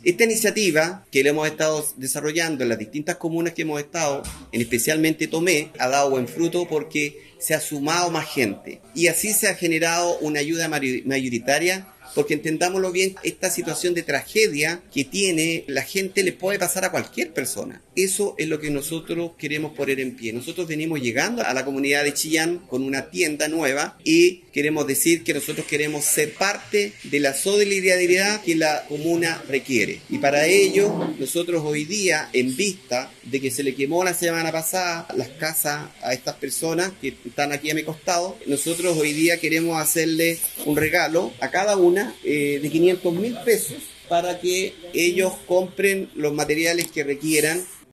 Esta iniciativa que le hemos estado desarrollando en las distintas comunas que hemos estado, en especialmente Tomé, ha dado buen fruto porque se ha sumado más gente y así se ha generado una ayuda mayoritaria. Porque entendámoslo bien, esta situación de tragedia que tiene la gente le puede pasar a cualquier persona. Eso es lo que nosotros queremos poner en pie. Nosotros venimos llegando a la comunidad de Chillán con una tienda nueva y queremos decir que nosotros queremos ser parte de la solidaridad que la comuna requiere. Y para ello, nosotros hoy día, en vista de que se le quemó la semana pasada las casas a estas personas que están aquí a mi costado, nosotros hoy día queremos hacerle un regalo a cada una de 500.000 pesos para que ellos compren los materiales que requieran